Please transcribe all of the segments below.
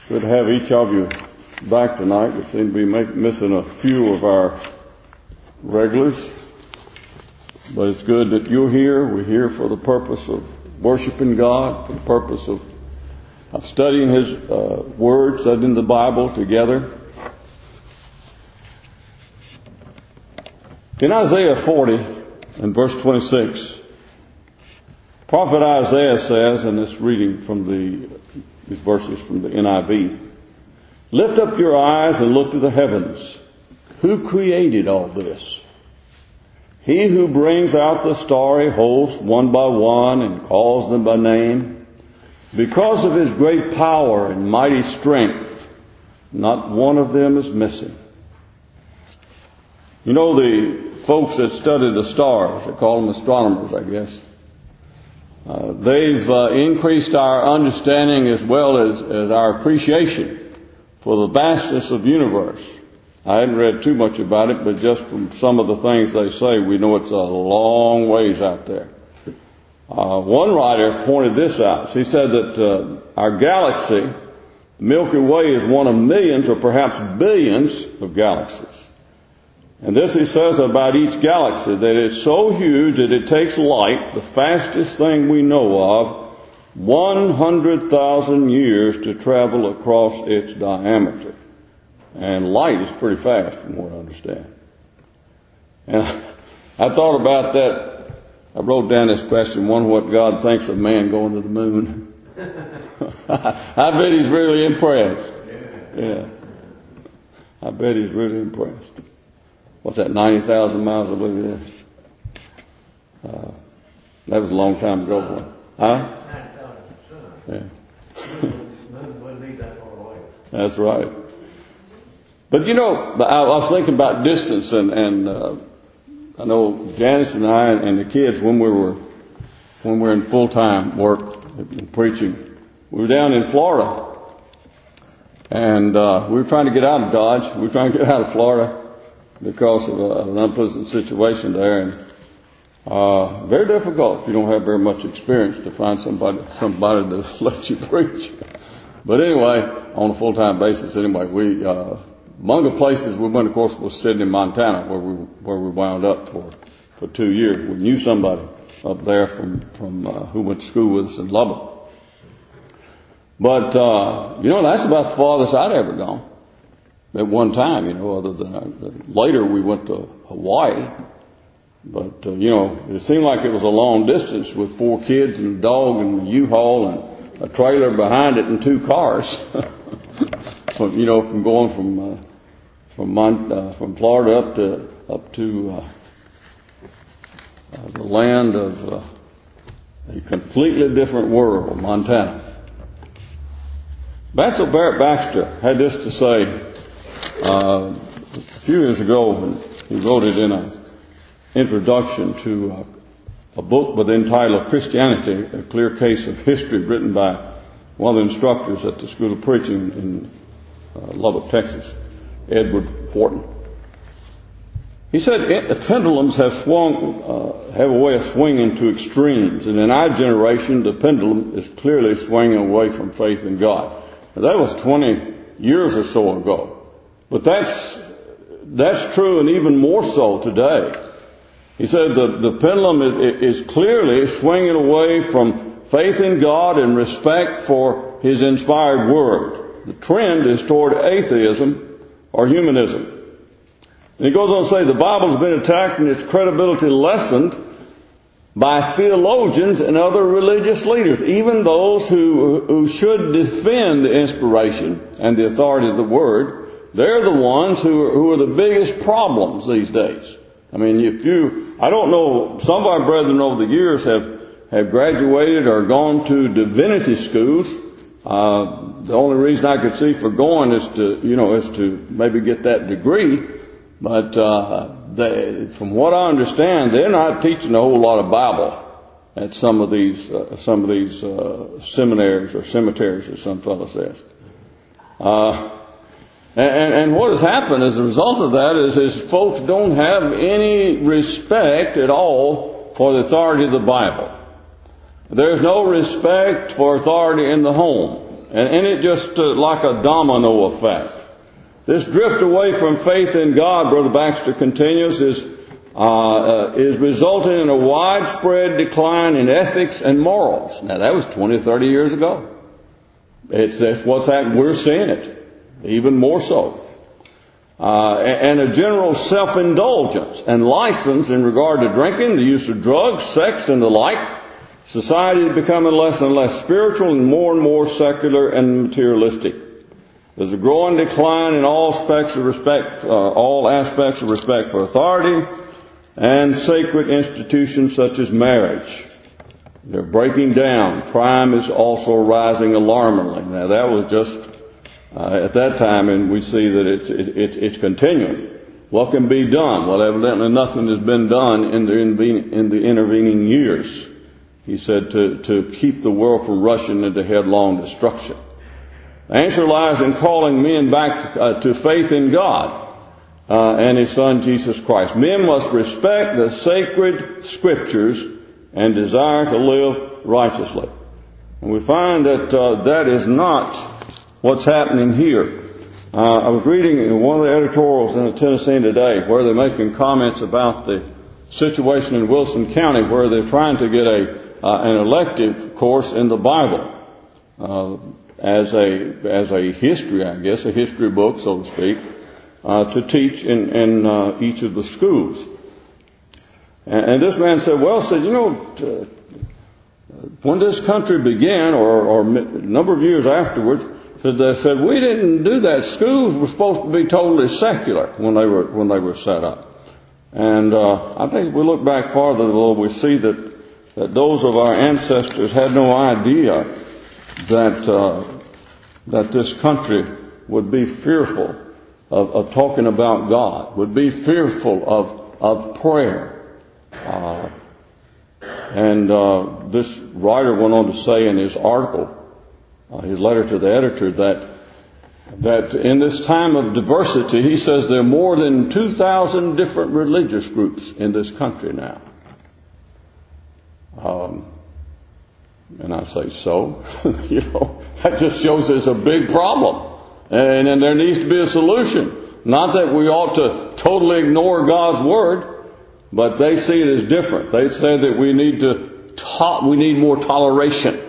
Good to have each of you back tonight. We seem to be missing a few of our regulars. But it's good that you're here. We're here for the purpose of worshiping God, for the purpose of studying His Word, studying the Bible together. In Isaiah 40 and verse 26, Prophet Isaiah says, and this reading from these verses from the NIV, "Lift up your eyes and look to the heavens. Who created all this? He who brings out the starry host one by one and calls them by name. Because of His great power and mighty strength, not one of them is missing." You know, the folks that study the stars, they call them astronomers, I guess. They've increased our understanding as well as our appreciation for the vastness of the universe. I hadn't read too much about it, but just from some of the things they say, we know it's a long ways out there. One writer pointed this out. He said that our galaxy, the Milky Way, is one of millions or perhaps billions of galaxies. And this he says about each galaxy, that it's so huge that it takes light, the fastest thing we know of, 100,000 years to travel across its diameter. And light is pretty fast from what I understand. And I thought about that. I wrote down this question, wonder what God thinks of man going to the moon. I bet He's really impressed. Yeah. I bet He's really impressed. What's that, 90,000 miles, I believe it is. That was a long time ago. Huh? 90,000. Yeah. Wouldn't be that far away. That's right. But you know, I was thinking about distance, and I know Janice and I and the kids, when we were in full-time work and preaching, we were down in Florida, and we were trying to get out of Dodge. We were trying to get out of Florida because of an unpleasant situation there, and very difficult if you don't have very much experience to find somebody to let you preach. But anyway, on a full-time basis, anyway, we among the places we went, of course, was Sidney, Montana, where we wound up for 2 years. We knew somebody up there from who went to school with us in Lubbock. But you know, that's about the farthest I'd ever gone. At one time, you know, other than later we went to Hawaii. But, you know, it seemed like it was a long distance with 4 kids and a dog and a U-Haul and a trailer behind it and 2 cars. So, you know, from going from Florida up to the land of a completely different world, Montana. Basil Barrett Baxter had this to say a few years ago, when he wrote it in an introduction to a book with the title of Christianity, A Clear Case of History, written by one of the instructors at the School of Preaching in Lubbock, Texas, Edward Horton. He said, pendulums have a way of swinging to extremes, and in our generation, the pendulum is clearly swinging away from faith in God. Now, that was 20 years or so ago. But that's true, and even more so today. He said the pendulum is clearly swinging away from faith in God and respect for His inspired Word. The trend is toward atheism or humanism. And he goes on to say the Bible has been attacked and its credibility lessened by theologians and other religious leaders, even those who should defend the inspiration and the authority of the Word. They're the ones who are the biggest problems these days. I mean, I don't know, some of our brethren over the years have graduated or gone to divinity schools. The only reason I could see for going is to maybe get that degree. But from what I understand, they're not teaching a whole lot of Bible at some of these seminaries or cemeteries, as some fellow says. And what has happened as a result of that is folks don't have any respect at all for the authority of the Bible. There's no respect for authority in the home. And it just like a domino effect. This drift away from faith in God, Brother Baxter continues, is resulting in a widespread decline in ethics and morals. Now that was 20, 30 years ago. That's what's happening. We're seeing it. Even more so. And a general self-indulgence and license in regard to drinking, the use of drugs, sex, and the like. Society is becoming less and less spiritual and more secular and materialistic. There's a growing decline in all aspects of respect for authority and sacred institutions such as marriage. They're breaking down. Crime is also rising alarmingly. Now that was just at that time, and we see that it's continuing. What can be done? Well, evidently nothing has been done in the intervening years. He said to keep the world from rushing into headlong destruction. The answer lies in calling men back to faith in God and His Son Jesus Christ. Men must respect the sacred Scriptures and desire to live righteously. And we find that that is not what's happening here. I was reading one of the editorials in the Tennessean today where they're making comments about the situation in Wilson County where they're trying to get an elective course in the Bible as a history, I guess, a history book, so to speak, to teach in each of the schools. And this man said, when this country began, or a number of years afterwards, they said we didn't do that. Schools were supposed to be totally secular when they were set up. And I think if we look back farther, we see that those of our ancestors had no idea that this country would be fearful of talking about God, would be fearful of prayer. This writer went on to say in his article, his letter to the editor, that in this time of diversity, he says there are more than 2,000 different religious groups in this country now. And I say, so? That just shows there's a big problem. And there needs to be a solution. Not that we ought to totally ignore God's Word, but they see it as different. They say that we need more toleration.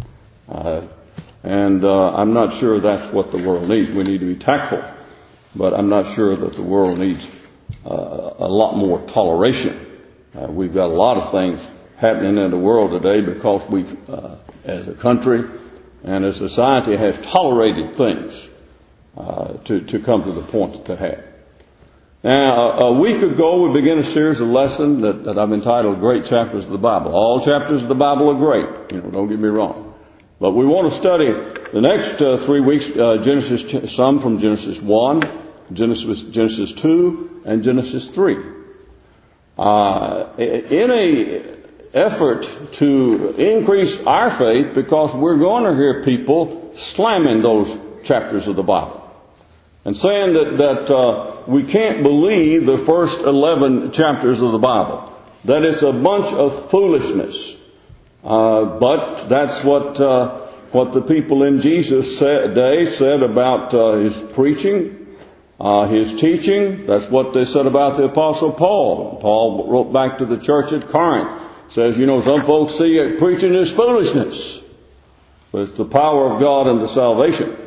I'm not sure that's what the world needs. We need to be tactful. But I'm not sure that the world needs a lot more toleration. We've got a lot of things happening in the world today because we, as a country and as a society, have tolerated things to come to the point that they have. Now, a week ago, we began a series of lessons that I've entitled Great Chapters of the Bible. All chapters of the Bible are great. Don't get me wrong. But we want to study the next 3 weeks, some from Genesis 1, Genesis 2, and Genesis 3. In a effort to increase our faith, because we're going to hear people slamming those chapters of the Bible and saying that we can't believe the first 11 chapters of the Bible, that it's a bunch of foolishness. But that's what the people in Jesus' day said about his preaching, his teaching. That's what they said about the Apostle Paul. Paul wrote back to the church at Corinth. Says, some folks see preaching is foolishness. But it's the power of God unto salvation.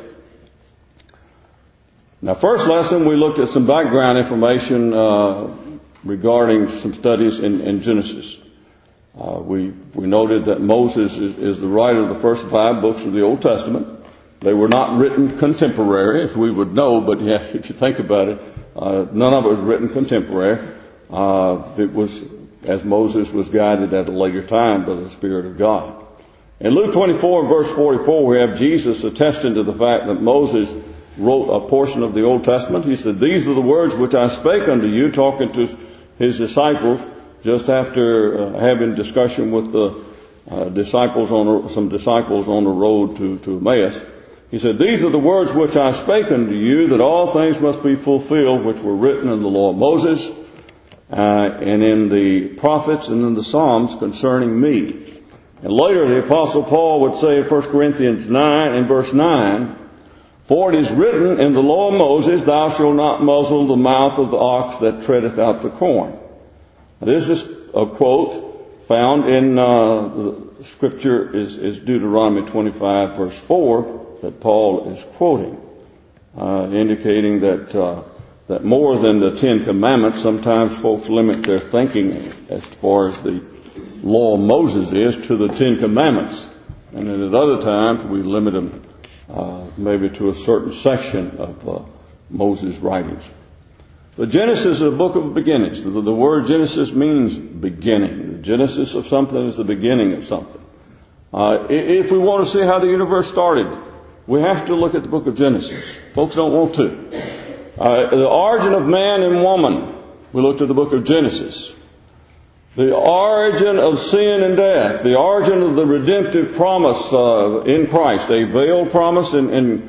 Now, first lesson, we looked at some background information regarding some studies in Genesis. We noted that Moses is the writer of the first 5 books of the Old Testament. They were not written contemporary, if we would know, but if you think about it, none of it was written contemporary. It was as Moses was guided at a later time by the Spirit of God. In Luke 24 and verse 44, we have Jesus attesting to the fact that Moses wrote a portion of the Old Testament. He said, "These are the words which I spake unto you," talking to his disciples, just after having discussion with the disciples on the road to Emmaus. He said, "These are the words which I spake unto you, that all things must be fulfilled, which were written in the law of Moses, and in the prophets, and in the Psalms concerning me." And later the Apostle Paul would say in 1 Corinthians 9 and verse 9, "For it is written in the law of Moses, Thou shalt not muzzle the mouth of the ox that treadeth out the corn." Now, this is a quote found in the Scripture is Deuteronomy 25 verse 4 that Paul is quoting, indicating that more than the Ten Commandments, sometimes folks limit their thinking as far as the law of Moses is to the Ten Commandments. And then at other times we limit them maybe to a certain section of Moses' writings. But Genesis is a book of beginnings. The word Genesis means beginning. The genesis of something is the beginning of something. If we want to see how the universe started, we have to look at the book of Genesis. Folks don't want to. The origin of man and woman, we looked at the book of Genesis. The origin of sin and death, the origin of the redemptive promise in Christ, a veiled promise in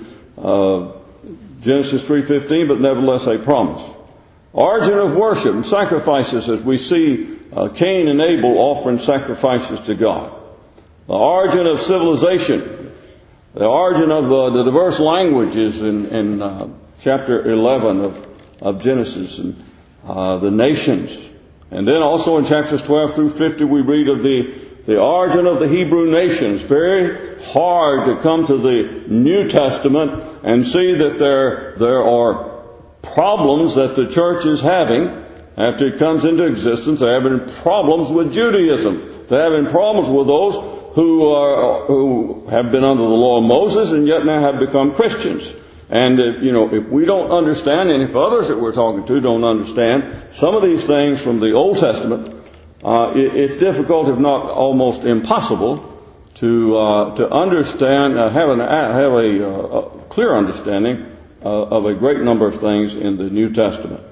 Genesis 3:15, but nevertheless a promise. Origin of worship and sacrifices, as we see Cain and Abel offering sacrifices to God. The origin of civilization, the origin of the diverse languages in chapter 11 of Genesis, and the nations. And then also in chapters 12 through 50 we read of the origin of the Hebrew nations. Very hard to come to the New Testament and see that there are problems that the church is having after it comes into existence. They're having problems with Judaism. They're having problems with those who have been under the law of Moses and yet now have become Christians. And if we don't understand, and if others that we're talking to don't understand some of these things from the Old Testament, it's difficult, if not almost impossible, to understand, have a clear understanding of a great number of things in the New Testament.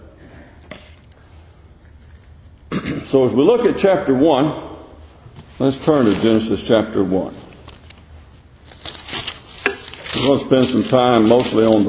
So as we look at chapter 1, let's turn to Genesis chapter 1. We're going to spend some time mostly on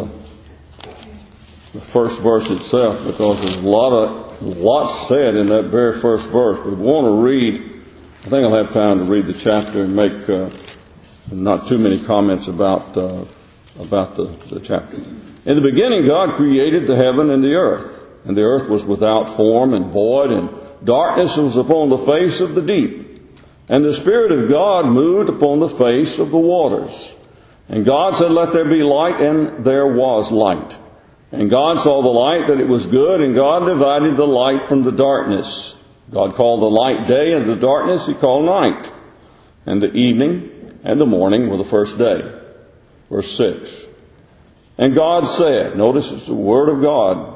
the first verse itself, because there's a lot said in that very first verse. We want to read, I think I'll have time to read the chapter and make not too many comments about the chapter. In the beginning God created the heaven and the earth was without form and void, and darkness was upon the face of the deep. And the Spirit of God moved upon the face of the waters. And God said, "Let there be light," and there was light. And God saw the light, that it was good, and God divided the light from the darkness. God called the light day, and the darkness He called night. And the evening and the morning were the first day. Verse 6. And God said, notice it's the Word of God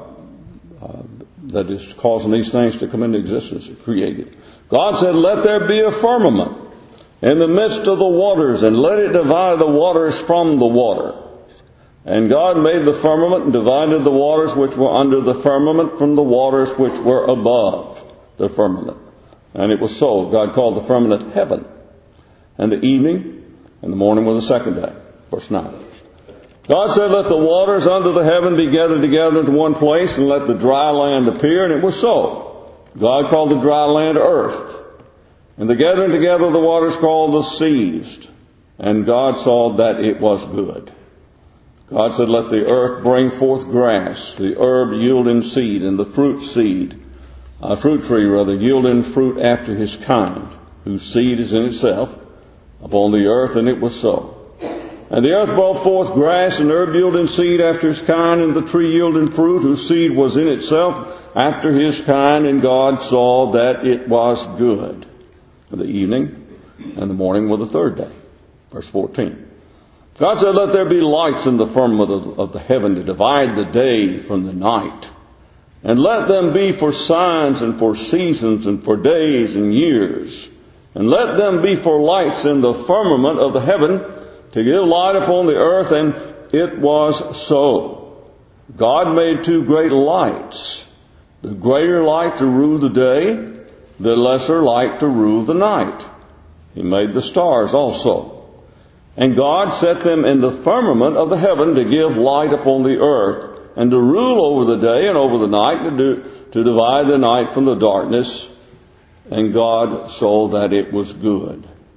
that is causing these things to come into existence, created. God said, "Let there be a firmament in the midst of the waters, and let it divide the waters from the water." And God made the firmament and divided the waters which were under the firmament from the waters which were above the firmament. And it was so. God called the firmament heaven. And the evening and the morning were the second day. Verse 9. God said, "Let the waters under the heaven be gathered together into one place, and let the dry land appear." And it was so. God called the dry land earth. And the gathering together of the waters called the seas. And God saw that it was good. God said, "Let the earth bring forth grass, the herb yielding seed, and the fruit tree yielding fruit after his kind, whose seed is in itself upon the earth." And it was so. And the earth brought forth grass, and herb yielding seed after his kind, and the tree yielding fruit, whose seed was in itself after his kind. And God saw that it was good. And the evening and the morning were the third day. Verse 14. God said, "Let there be lights in the firmament of the heaven to divide the day from the night. And let them be for signs and for seasons and for days and years. And let them be for lights in the firmament of the heaven to give light upon the earth." And it was so. God made two great lights, the greater light to rule the day, the lesser light to rule the night. He made the stars also. And God set them in the firmament of the heaven to give light upon the earth, and to rule over the day and over the night, to divide the night from the darkness. And God saw that it was good.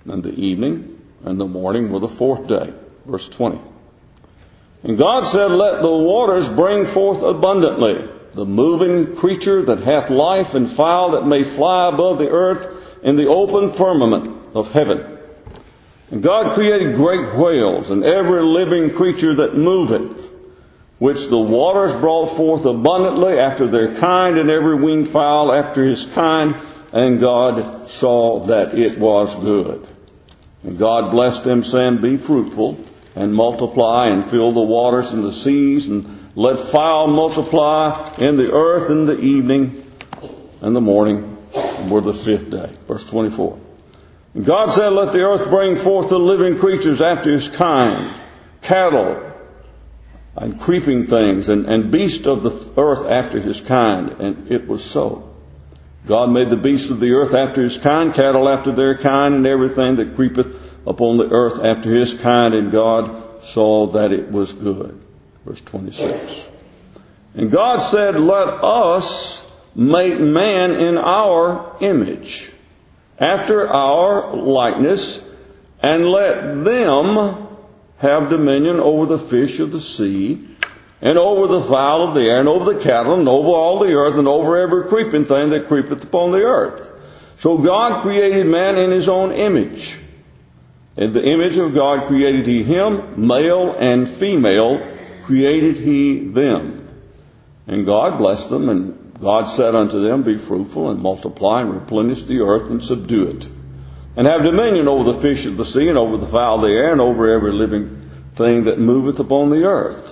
and the evening and the morning were the fourth day. Verse 20. And God said, let the waters bring forth abundantly the moving creature that hath life, and fowl that may fly above the earth in the open firmament of heaven. And God created great whales and every living creature that moveth, which the waters brought forth abundantly after their kind, and every winged fowl after his kind. And God saw that it was good. And God blessed them, saying, be fruitful, and multiply, and fill the waters and the seas, and let fowl multiply in the earth. In the evening and the morning were the fifth day. Verse 24. And God said, let the earth bring forth the living creatures after his kind, cattle, and creeping things, and beasts of the earth after his kind. And it was so. God made the beasts of the earth after his kind, cattle after their kind, and everything that creepeth upon the earth after his kind. And God saw that it was good. Verse 26. And God said, let us make man in our image, after our likeness, and let them have dominion over the fish of the sea, and over the fowl of the air, and over the cattle, and over all the earth, and over every creeping thing that creepeth upon the earth. So God created man in his own image. In the image of God created he him, male and female created he them. And God blessed them, and God said unto them, be fruitful, and multiply, and replenish the earth, and subdue it. And have dominion over the fish of the sea, and over the fowl of the air, and over every living thing that moveth upon the earth.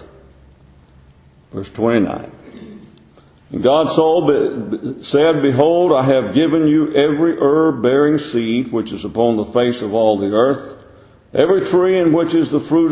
Verse 29. And God said, behold, I have given you every herb bearing seed, which is upon the face of all the earth, every tree in which is the fruit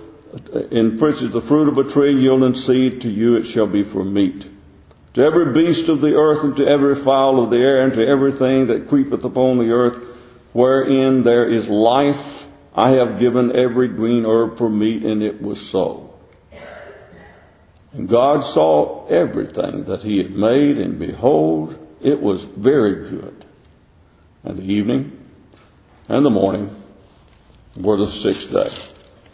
of a tree yielding seed, to you it shall be for meat. To every beast of the earth, and to every fowl of the air, and to everything that creepeth upon the earth, wherein there is life, I have given every green herb for meat. And it was so. And God saw everything that he had made, and behold, it was very good. And the evening and the morning were the sixth day.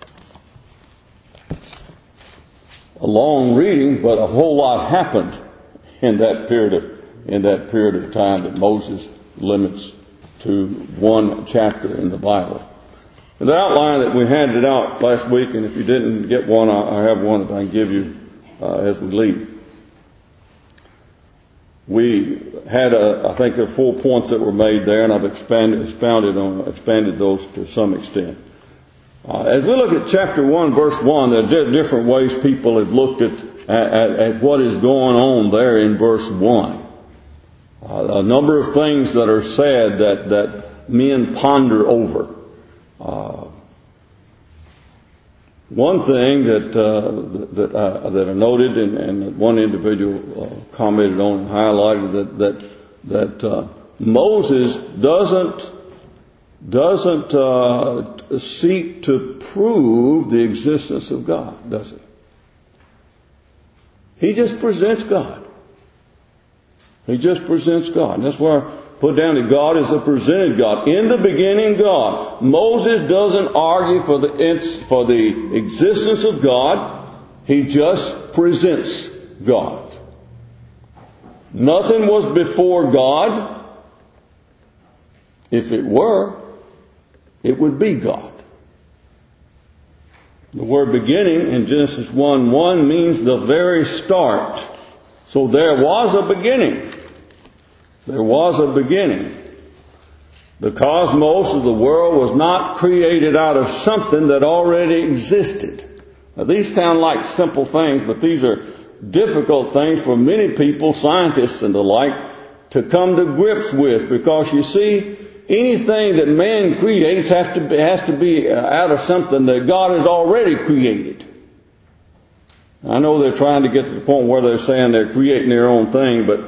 A long reading, but a whole lot happened in that period of time that Moses limits to one chapter in the Bible. And the outline that we handed out last week, and if you didn't get one, I have one that I can give you as we leave. We had, I think, 4 points that were made there, and I've expanded those to some extent. As we look at chapter 1, verse 1, there are different ways people have looked at what is going on there in verse 1. A number of things that are said that men ponder over. One thing that I noted, and one individual commented on and highlighted, that Moses doesn't seek to prove the existence of God, does he? He just presents God. He just presents God. And that's where I put down that God is a presented God. In the beginning, God. Moses doesn't argue for the existence of God. He just presents God. Nothing was before God. If it were, it would be God. The word beginning in Genesis 1:1 means the very start. So there was a beginning. There was a beginning. The cosmos of the world was not created out of something that already existed. Now these sound like simple things, but these are difficult things for many people, scientists and the like, to come to grips with, because you see, anything that man creates has to be out of something that God has already created. I know they're trying to get to the point where they're saying they're creating their own thing, but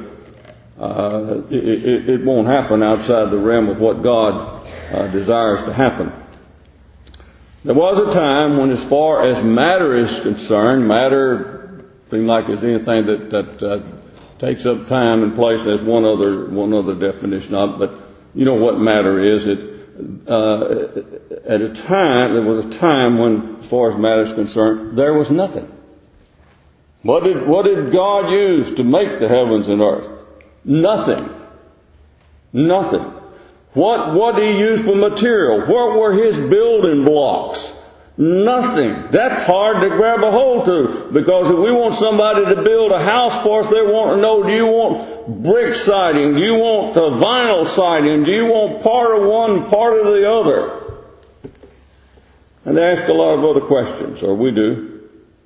it won't happen outside the realm of what God desires to happen. There was a time when, as far as matter is concerned, matter seems like it's anything that takes up time and place. There's one other definition of it, but you know what matter is. there was a time when, as far as matters concerned, there was nothing. What did God use to make the heavens and earth? Nothing. Nothing. What did He use for material? What were His building blocks? Nothing. That's hard to grab a hold to, because if we want somebody to build a house for us, they want to know, do you want brick siding? Do you want vinyl siding? Do you want part of one, part of the other? And they ask a lot of other questions, or we do.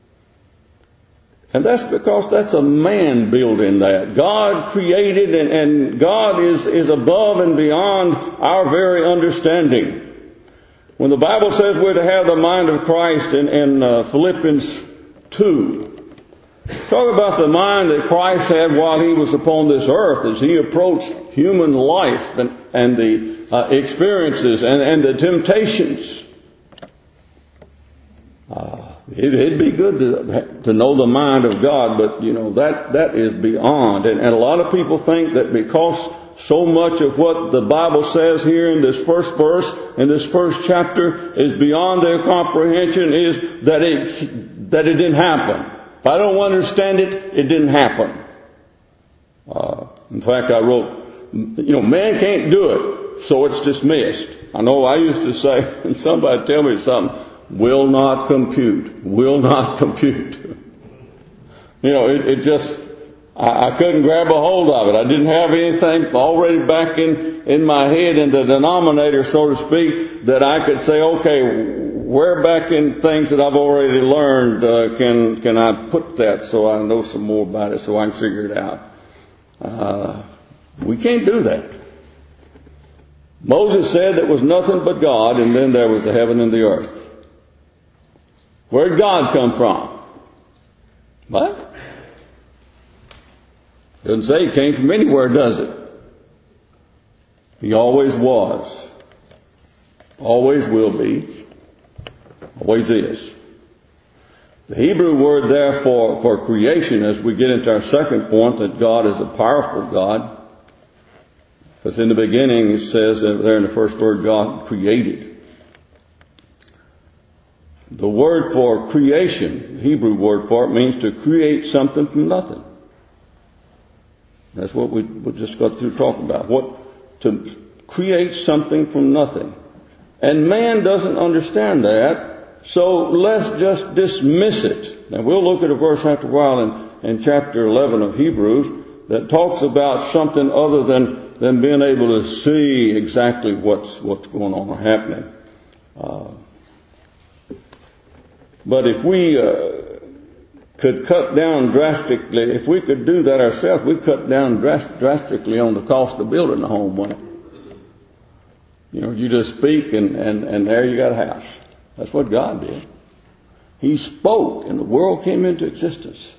And that's because that's a man building that. God created, and God is above and beyond our very understanding. When the Bible says we're to have the mind of Christ in Philippians 2, talk about the mind that Christ had while He was upon this earth as He approached human life and the experiences and the temptations. It'd be good to know the mind of God, but that is beyond. And a lot of people think that because so much of what the Bible says here in this first verse, in this first chapter, is beyond their comprehension, is that it didn't happen. If I don't understand it, it didn't happen. In fact, I wrote, man can't do it, so it's dismissed. I know I used to say, and somebody tell me something, will not compute. It just, I couldn't grab a hold of it. I didn't have anything already back in my head, in the denominator, so to speak, that I could say, okay, where back in things that I've already learned can I put that so I know some more about it, so I can figure it out. We can't do that. Moses said there was nothing but God, and then there was the heaven and the earth. Where did God come from? What? Doesn't say He came from anywhere, does it? He always was. Always will be. Always is. The Hebrew word there for creation, as we get into our second point, that God is a powerful God. Because in the beginning, it says there in the first word, God created. The word for creation, the Hebrew word for it, means to create something from nothing. That's what we just got through talking about. To create something from nothing. And man doesn't understand that, so let's just dismiss it. Now we'll look at a verse after a while in chapter 11 of Hebrews that talks about something other than being able to see exactly what's going on or happening. But if we could cut down drastically, if we could do that ourselves, we'd cut down drastically on the cost of building a home, wouldn't it? You just speak and there you got a house. That's what God did. He spoke and the world came into existence.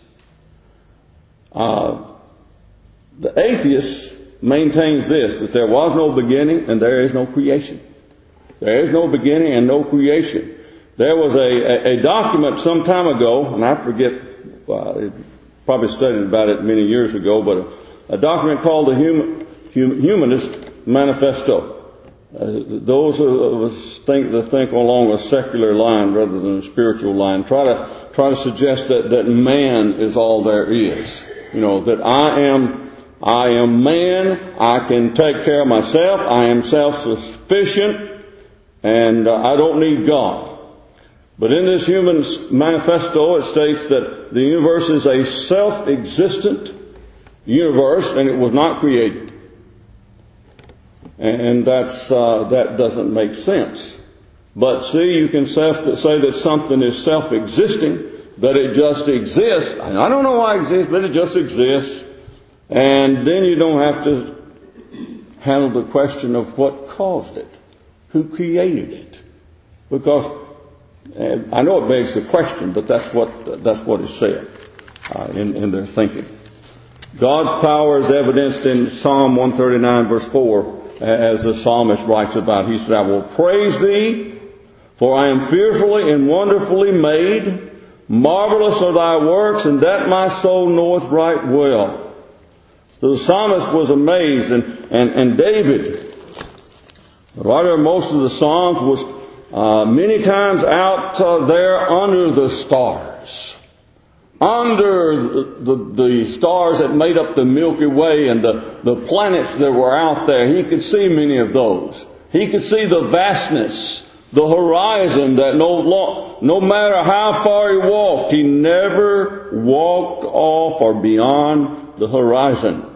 The atheist maintains this, that there was no beginning and there is no creation. There is no beginning and no creation. There was a document some time ago, and I forget, probably studied about it many years ago, but a document called the Humanist Manifesto. Those of us think along a secular line rather than a spiritual line. Try to suggest that man is all there is. That I am man. I can take care of myself. I am self-sufficient, and I don't need God. But in this Humanist Manifesto, it states that the universe is a self-existent universe, and it was not created. And that doesn't make sense. But see, you can say that something is self-existing, that it just exists. I don't know why it exists, but it just exists. And then you don't have to handle the question of what caused it, who created it. Because I know it begs the question, but that's what is said in their thinking. God's power is evidenced in Psalm 139 verse 4, as the psalmist writes about. He said, I will praise Thee, for I am fearfully and wonderfully made. Marvelous are Thy works, and that my soul knoweth right well. So the psalmist was amazed, and David The writer of most of the Psalms was many times out there under the stars. Under the stars that made up the Milky Way and the planets that were out there. He could see many of those. He could see the vastness, the horizon that no matter how far he walked, he never walked off or beyond the horizon.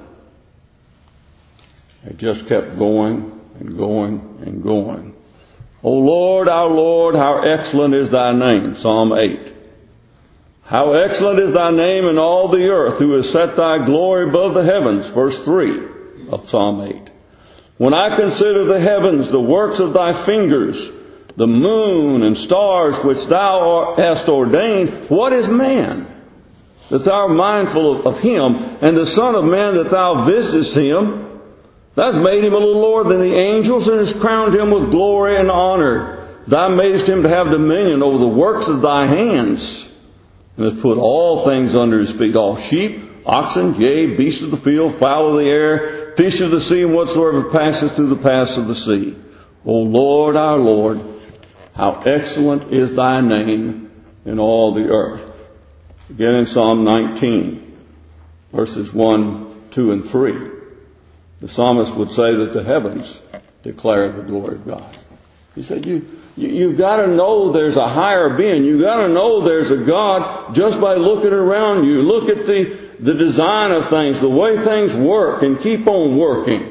It just kept going and going and going. O Lord, our Lord, how excellent is thy name. Psalm 8. How excellent is thy name in all the earth, who has set thy glory above the heavens. Verse 3 of Psalm 8. When I consider the heavens, the works of thy fingers, the moon and stars which thou hast ordained, what is man, that thou art mindful of him, and the Son of Man, that thou visitest him? Thou hast made him a little lower than the angels, and hast crowned him with glory and honor. Thou madest him to have dominion over the works of thy hands, and hast put all things under his feet, all sheep, oxen, yea, beasts of the field, fowl of the air, fish of the sea, and whatsoever passeth through the paths of the sea. O Lord, our Lord, how excellent is thy name in all the earth. Again in Psalm 19, verses 1, 2, and 3. The psalmist would say that the heavens declare the glory of God. He said, you've got to know there's a higher being. You've got to know there's a God just by looking around you. Look at the design of things, the way things work, and keep on working.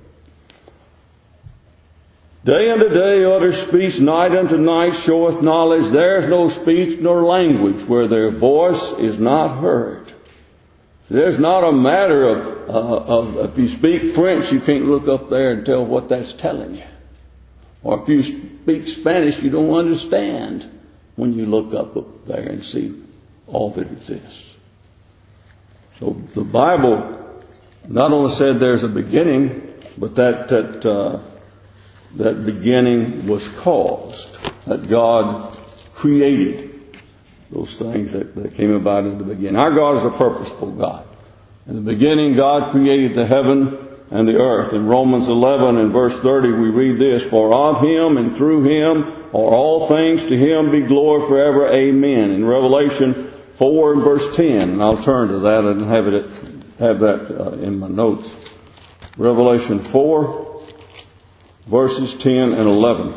Day unto day utters speech, night unto night showeth knowledge. There is no speech nor language where their voice is not heard. So there's not a matter of if you speak French, you can't look up there and tell what that's telling you. Or if you speak Spanish, you don't understand when you look up there and see all that exists. So the Bible not only said there's a beginning, but that beginning was caused. That God created those things that came about in the beginning. Our God is a purposeful God. In the beginning, God created the heaven and the earth. In Romans 11 and verse 30, we read this, For of him and through him are all things, to him be glory forever. Amen. In Revelation 4 and verse 10, and I'll turn to that and have that in my notes. Revelation 4, verses 10 and 11.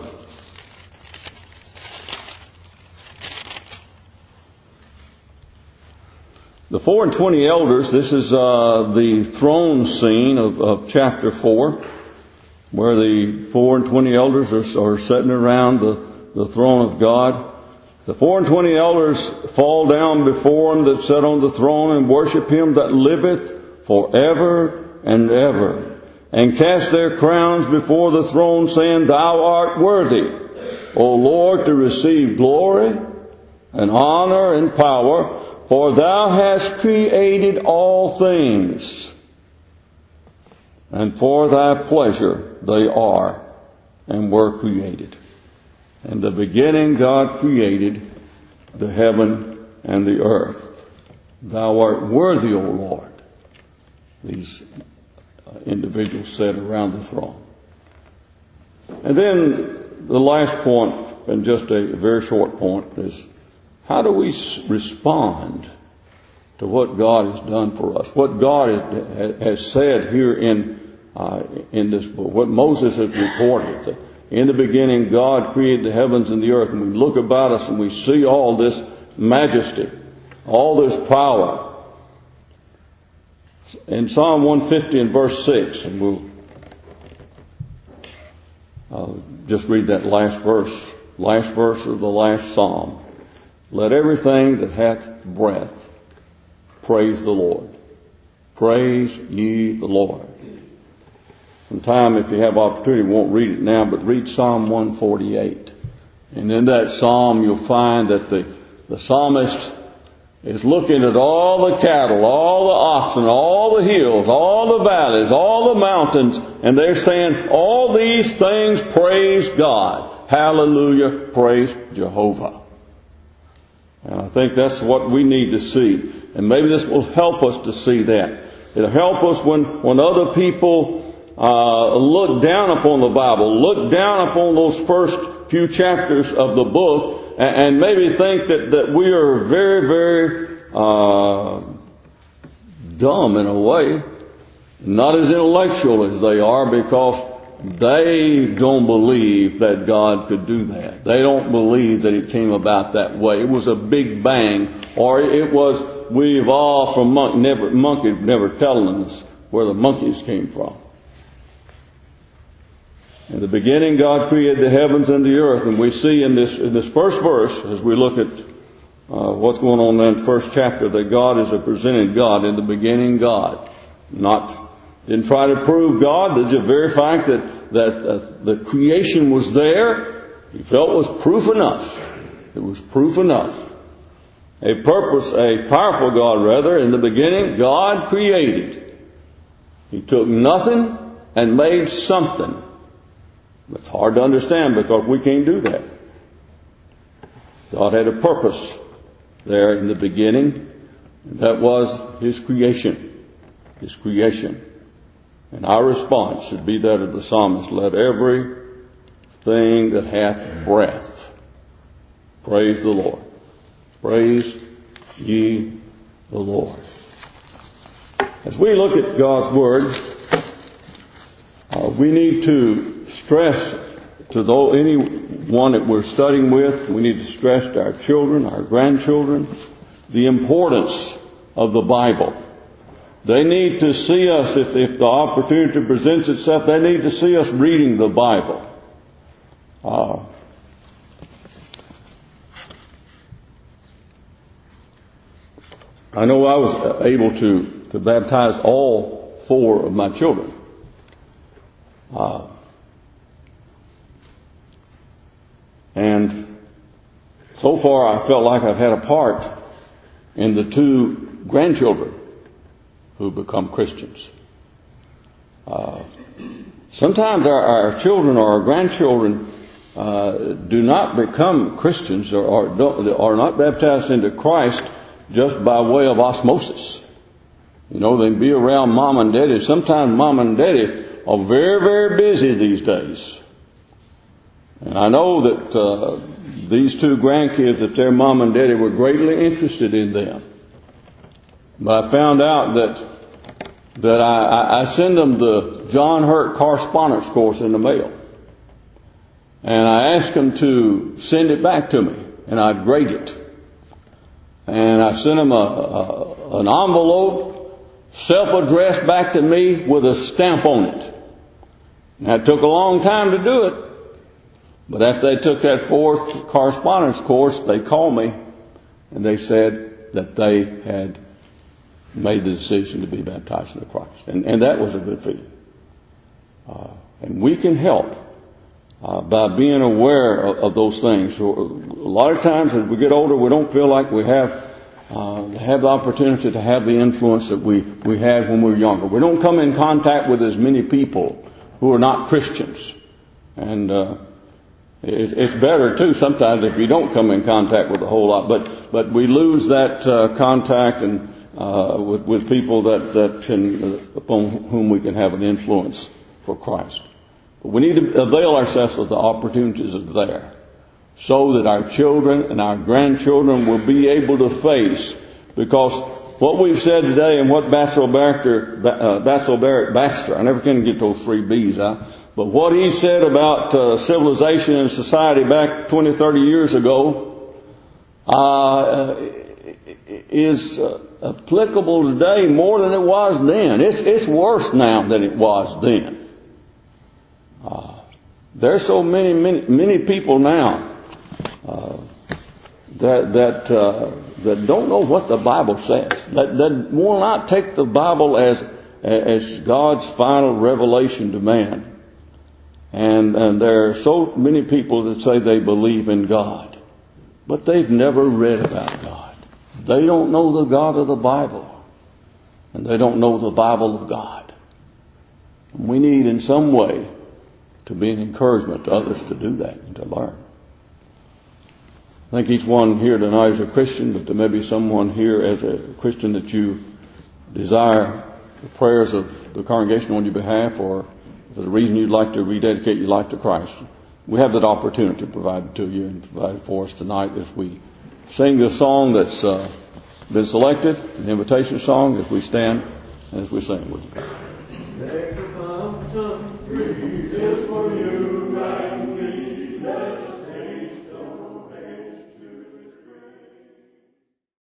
The 24 elders, this is the throne scene of chapter 4, where the 24 elders are sitting around the throne of God. The 24 elders fall down before him that sat on the throne and worship him that liveth forever and ever, and cast their crowns before the throne, saying, Thou art worthy, O Lord, to receive glory and honor and power, for thou hast created all things, and for thy pleasure they are and were created. In the beginning God created the heaven and the earth. Thou art worthy, O Lord. These individuals sat around the throne. And then the last point, and just a very short point, is how do we respond to what God has done for us? What God has said here in this book, what Moses has reported. In the beginning, God created the heavens and the earth, and we look about us and we see all this majesty, all this power. In Psalm 150 and verse 6, and I'll just read that last verse of the last Psalm. Let everything that hath breath praise the Lord. Praise ye the Lord. Sometime, if you have opportunity, we won't read it now, but read Psalm 148. And in that psalm, you'll find that the psalmist is looking at all the cattle, all the oxen, all the hills, all the valleys, all the mountains, and they're saying, all these things praise God. Hallelujah, praise Jehovah. And I think that's what we need to see. And maybe this will help us to see that. It'll help us when other people look down upon the Bible, look down upon those first few chapters of the book, and maybe think that we are very, very dumb in a way, not as intellectual as they are, because they don't believe that God could do that. They don't believe that it came about that way. It was a big bang, or it was we evolved from monkey never telling us where the monkeys came from. In the beginning, God created the heavens and the earth, and we see in this first verse, as we look at what's going on in the first chapter, that God is a presented God. In the beginning, God. Didn't try to prove God. The very fact that the creation was there, he felt was proof enough. It was proof enough. A powerful God rather. In the beginning, God created. He took nothing and made something. It's hard to understand because we can't do that. God had a purpose there in the beginning, and that was His creation. His creation. And our response should be that of the psalmist, let everything that hath breath praise the Lord. Praise ye the Lord. As we look at God's Word, we need to stress to anyone that we're studying with, we need to stress to our children, our grandchildren, the importance of the Bible. They need to see us, if the opportunity presents itself, they need to see us reading the Bible. I know I was able to baptize all 4 of my children. And so far I felt like I've had a part in the 2 grandchildren who become Christians. Sometimes our children or our grandchildren do not become Christians or are not baptized into Christ just by way of osmosis. You know, they can be around mom and daddy. Sometimes mom and daddy are very, very busy these days. And I know that these 2 grandkids, that their mom and daddy were greatly interested in them. But I found out that I send them the John Hurt correspondence course in the mail. And I ask them to send it back to me, and I grade it. And I sent them an envelope, self-addressed back to me with a stamp on it. Now, it took a long time to do it. But after they took that 4th correspondence course, they called me and they said that they had made the decision to be baptized into Christ. And that was a good feeling. And we can help by being aware of those things. So a lot of times as we get older, we don't feel like we have the opportunity to have the influence that we had when we were younger. We don't come in contact with as many people who are not Christians. And it's better too sometimes if you don't come in contact with a whole lot. But we lose that contact and with people that can upon whom we can have an influence for Christ. But we need to avail ourselves of the opportunities that are there, so that our children and our grandchildren will be able to face. Because what we've said today and what Basil Barrett Baxter, I never can get those 3 B's out, but what he said about civilization and society back 20, 30 years ago is applicable today more than it was then. It's worse now than it was then. There's so many people now that don't know what the Bible says. That will not take the Bible as God's final revelation to man. And there are so many people that say they believe in God, but they've never read about God. They don't know the God of the Bible, and they don't know the Bible of God. And we need in some way to be an encouragement to others to do that and to learn. I think each one here tonight is a Christian, but there may be someone here as a Christian that you desire the prayers of the congregation on your behalf, or there's a reason you'd like to rededicate your life to Christ, we have that opportunity provided to you and provided for us tonight as we sing this song that's been selected, an invitation song, as we stand and as we sing with you. Next fountain, free is for you and me.